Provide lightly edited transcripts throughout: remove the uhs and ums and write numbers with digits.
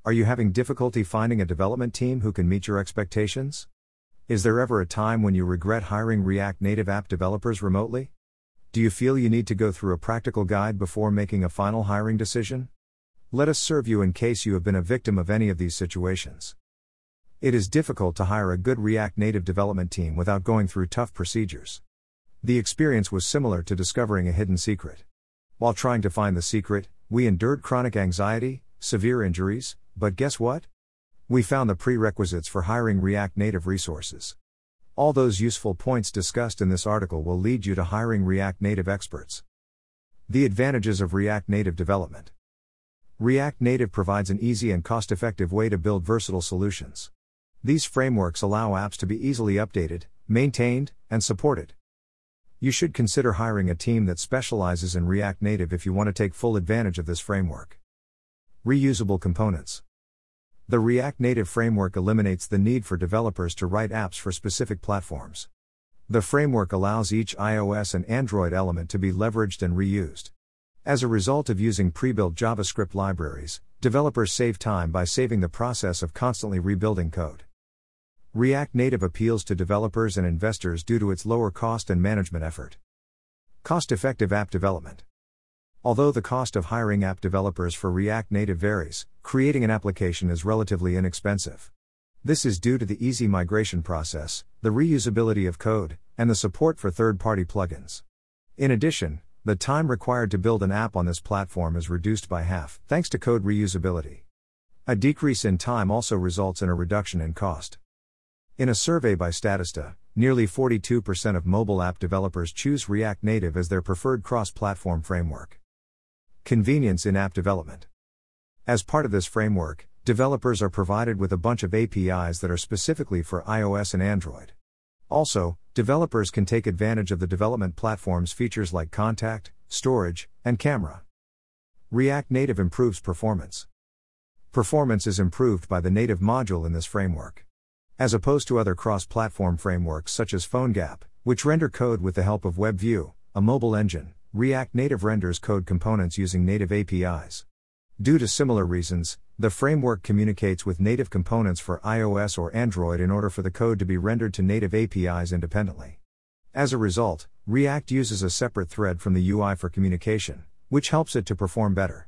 Are you having difficulty finding a development team who can meet your expectations? Is there ever a time when you regret hiring React Native app developers remotely? Do you feel you need to go through a practical guide before making a final hiring decision? Let us serve you in case you have been a victim of any of these situations. It is difficult to hire a good React Native development team without going through tough procedures. The experience was similar to discovering a hidden secret. While trying to find the secret, we endured chronic anxiety, severe injuries, but guess what? We found the prerequisites for hiring React Native resources. All those useful points discussed in this article will lead you to hiring React Native experts. The advantages of React Native development. React Native provides an easy and cost-effective way to build versatile solutions. These frameworks allow apps to be easily updated, maintained, and supported. You should consider hiring a team that specializes in React Native if you want to take full advantage of this framework. Reusable components. The React Native framework eliminates the need for developers to write apps for specific platforms. The framework allows each iOS and Android element to be leveraged and reused. As a result of using pre-built JavaScript libraries, developers save time by saving the process of constantly rebuilding code. React Native appeals to developers and investors due to its lower cost and management effort. Cost-effective app development. Although the cost of hiring app developers for React Native varies, creating an application is relatively inexpensive. This is due to the easy migration process, the reusability of code, and the support for third-party plugins. In addition, the time required to build an app on this platform is reduced by half, thanks to code reusability. A decrease in time also results in a reduction in cost. In a survey by Statista, nearly 42% of mobile app developers choose React Native as their preferred cross-platform framework. Convenience in app development. As part of this framework, developers are provided with a bunch of APIs that are specifically for iOS and Android. Also, developers can take advantage of the development platform's features like contact, storage, and camera. React Native improves performance. Performance is improved by the native module in this framework. As opposed to other cross-platform frameworks such as PhoneGap, which render code with the help of WebView, a mobile engine, React Native renders code components using native APIs. Due to similar reasons, the framework communicates with native components for iOS or Android in order for the code to be rendered to native APIs independently. As a result, React uses a separate thread from the UI for communication, which helps it to perform better.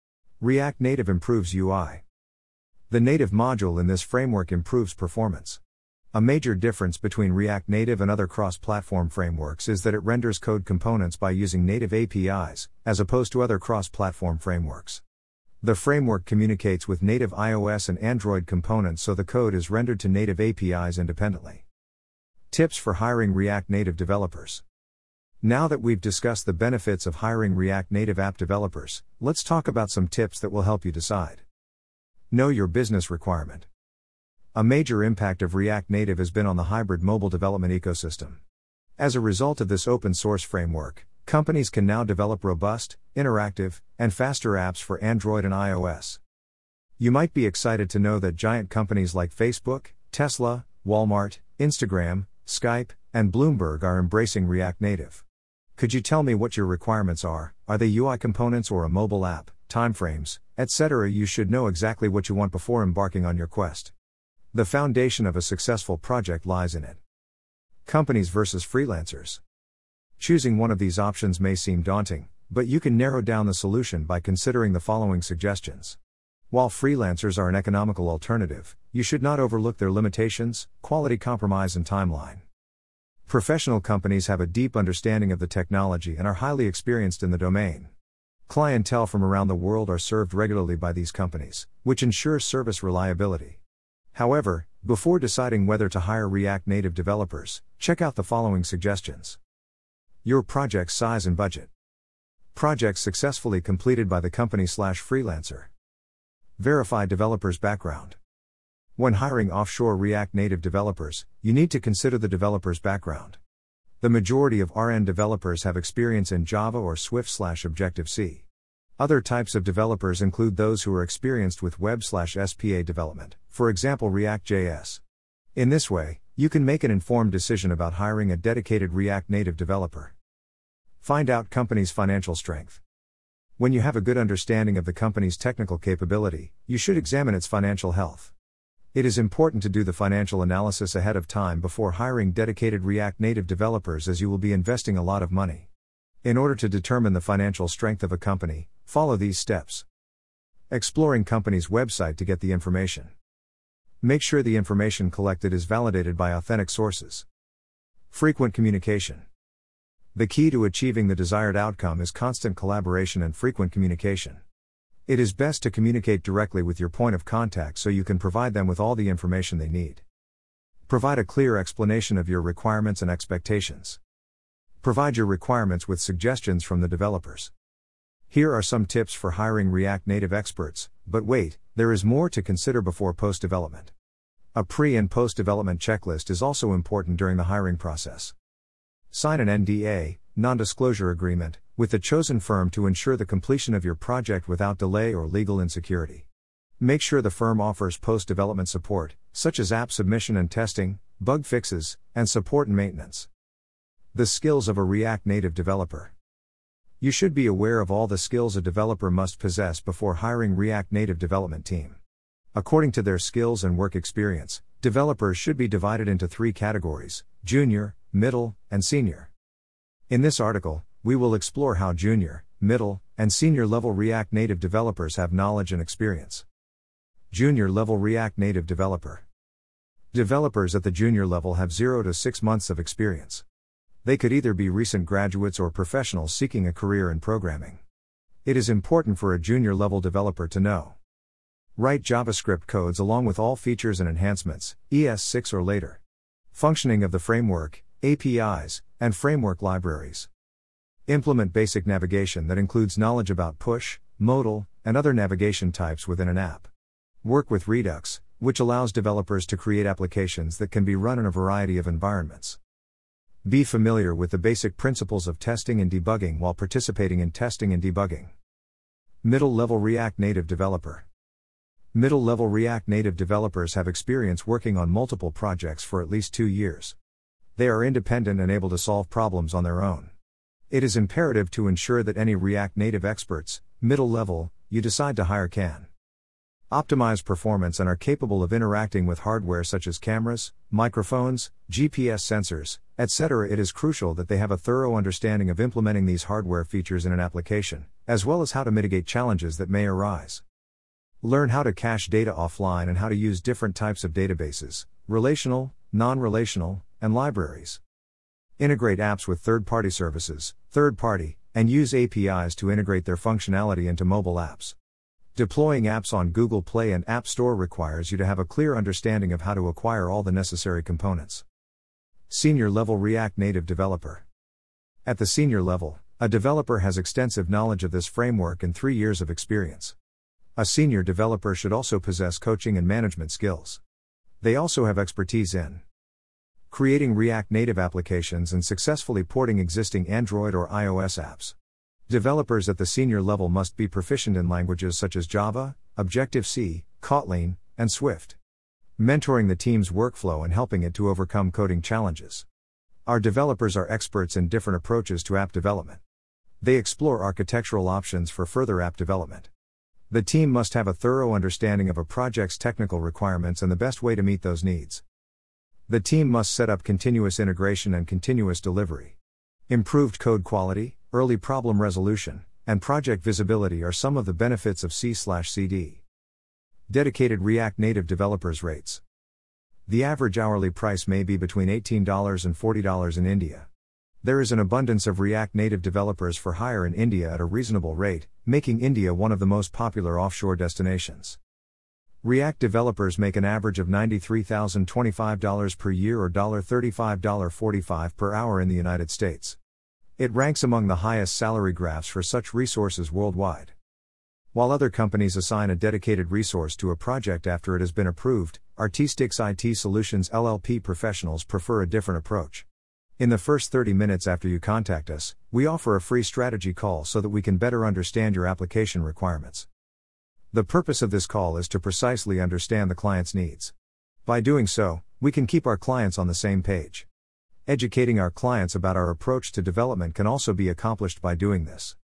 React Native improves UI. The native module in this framework improves performance. A major difference between React Native and other cross-platform frameworks is that it renders code components by using native APIs, as opposed to other cross-platform frameworks. The framework communicates with native iOS and Android components so the code is rendered to native APIs independently. Tips for hiring React Native developers. Now that we've discussed the benefits of hiring React Native app developers, let's talk about some tips that will help you decide. Know your business requirement. A major impact of React Native has been on the hybrid mobile development ecosystem. As a result of this open source framework, companies can now develop robust, interactive, and faster apps for Android and iOS. You might be excited to know that giant companies like Facebook, Tesla, Walmart, Instagram, Skype, and Bloomberg are embracing React Native. Could you tell me what your requirements are? Are they UI components or a mobile app, timeframes, etc.? You should know exactly what you want before embarking on your quest. The foundation of a successful project lies in it. Companies versus freelancers. Choosing one of these options may seem daunting, but you can narrow down the solution by considering the following suggestions. While freelancers are an economical alternative, you should not overlook their limitations, quality compromise, and timeline. Professional companies have a deep understanding of the technology and are highly experienced in the domain. Clientele from around the world are served regularly by these companies, which ensures service reliability. However, before deciding whether to hire React Native developers, check out the following suggestions. Your project's size and budget. Projects successfully completed by the company/freelancer. Verify developer's background. When hiring offshore React Native developers, you need to consider the developer's background. The majority of RN developers have experience in Java or Swift/Objective-C. Other types of developers include those who are experienced with web/SPA development, for example React.js. In this way, you can make an informed decision about hiring a dedicated React Native developer. Find out company's financial strength. When you have a good understanding of the company's technical capability, you should examine its financial health. It is important to do the financial analysis ahead of time before hiring dedicated React Native developers, as you will be investing a lot of money. In order to determine the financial strength of a company, follow these steps. Exploring company's website to get the information. Make sure the information collected is validated by authentic sources. Frequent communication. The key to achieving the desired outcome is constant collaboration and frequent communication. It is best to communicate directly with your point of contact so you can provide them with all the information they need. Provide a clear explanation of your requirements and expectations. Provide your requirements with suggestions from the developers. Here are some tips for hiring React Native experts, but wait, there is more to consider before post-development. A pre- and post-development checklist is also important during the hiring process. Sign an NDA, non-disclosure agreement, with the chosen firm to ensure the completion of your project without delay or legal insecurity. Make sure the firm offers post-development support, such as app submission and testing, bug fixes, and support and maintenance. The skills of a React Native developer. You should be aware of all the skills a developer must possess before hiring React Native development team. According to their skills and work experience, developers should be divided into 3 categories: junior, middle, and senior. In this article, we will explore how junior, middle, and senior level React Native developers have knowledge and experience. Junior level React Native developer. Developers at the junior level have 0 to 6 months of experience. They could either be recent graduates or professionals seeking a career in programming. It is important for a junior level developer to know: write JavaScript codes along with all features and enhancements, ES6 or later. Functioning of the framework, APIs, and framework libraries. Implement basic navigation that includes knowledge about push, modal, and other navigation types within an app. Work with Redux, which allows developers to create applications that can be run in a variety of environments. Be familiar with the basic principles of testing and debugging while participating in testing and debugging. Middle-level React Native developer. Middle-level React Native developers have experience working on multiple projects for at least 2 years. They are independent and able to solve problems on their own. It is imperative to ensure that any React Native experts, middle level, you decide to hire can optimize performance and are capable of interacting with hardware such as cameras, microphones, GPS sensors, etc. It is crucial that they have a thorough understanding of implementing these hardware features in an application, as well as how to mitigate challenges that may arise. Learn how to cache data offline and how to use different types of databases, relational, non-relational, and libraries. Integrate apps with third-party services, third-party, and use APIs to integrate their functionality into mobile apps. Deploying apps on Google Play and App Store requires you to have a clear understanding of how to acquire all the necessary components. Senior level React Native developer. At the senior level, a developer has extensive knowledge of this framework and 3 years of experience. A senior developer should also possess coaching and management skills. They also have expertise in creating React Native applications and successfully porting existing Android or iOS apps. Developers at the senior level must be proficient in languages such as Java, Objective-C, Kotlin, and Swift. Mentoring the team's workflow and helping it to overcome coding challenges. Our developers are experts in different approaches to app development. They explore architectural options for further app development. The team must have a thorough understanding of a project's technical requirements and the best way to meet those needs. The team must set up continuous integration and continuous delivery. Improved code quality, early problem resolution, and project visibility are some of the benefits of C/CD. Dedicated React Native developers rates. The average hourly price may be between $18 and $40 in India. There is an abundance of React Native developers for hire in India at a reasonable rate, making India one of the most popular offshore destinations. React developers make an average of $93,025 per year or $35.45 per hour in the United States. It ranks among the highest salary graphs for such resources worldwide. While other companies assign a dedicated resource to a project after it has been approved, Artistix IT Solutions LLP professionals prefer a different approach. In the first 30 minutes after you contact us, we offer a free strategy call so that we can better understand your application requirements. The purpose of this call is to precisely understand the client's needs. By doing so, we can keep our clients on the same page. Educating our clients about our approach to development can also be accomplished by doing this.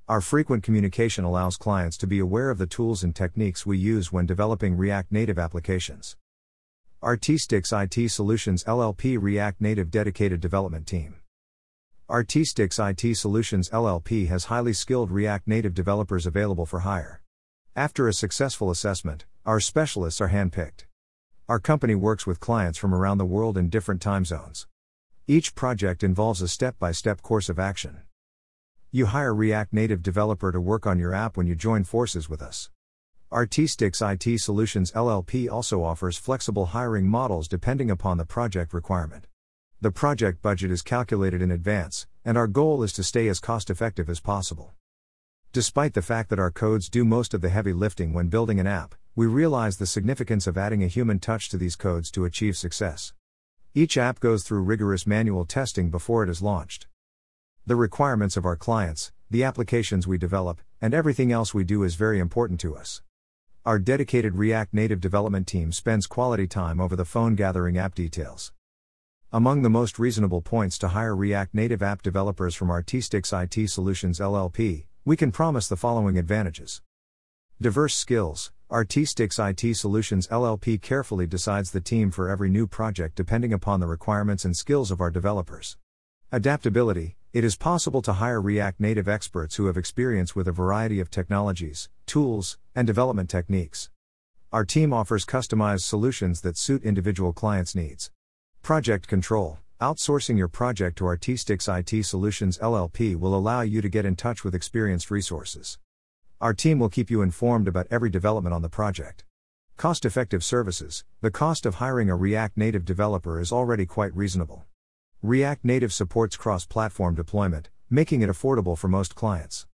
Our frequent communication allows clients to be aware of the tools and techniques we use when developing React Native applications. Artistics IT Solutions LLP React Native Dedicated Development Team. Artistics IT Solutions LLP has highly skilled React Native developers available for hire. After a successful assessment, our specialists are handpicked. Our company works with clients from around the world in different time zones. Each project involves a step-by-step course of action. You hire React Native developer to work on your app when you join forces with us. Artistics IT Solutions LLP also offers flexible hiring models depending upon the project requirement. The project budget is calculated in advance, and our goal is to stay as cost-effective as possible. Despite the fact that our codes do most of the heavy lifting when building an app, we realize the significance of adding a human touch to these codes to achieve success. Each app goes through rigorous manual testing before it is launched. The requirements of our clients, the applications we develop, and everything else we do is very important to us. Our dedicated React Native development team spends quality time over the phone gathering app details. Among the most reasonable points to hire React Native app developers from Artistics IT Solutions LLP, we can promise the following advantages. Diverse skills. Artistics IT Solutions LLP carefully decides the team for every new project depending upon the requirements and skills of our developers. Adaptability. It is possible to hire React Native experts who have experience with a variety of technologies, tools, and development techniques. Our team offers customized solutions that suit individual clients' needs. Project control. Outsourcing your project to Artistics IT Solutions LLP will allow you to get in touch with experienced resources. Our team will keep you informed about every development on the project. Cost-effective services. The cost of hiring a React Native developer is already quite reasonable. React Native supports cross-platform deployment, making it affordable for most clients.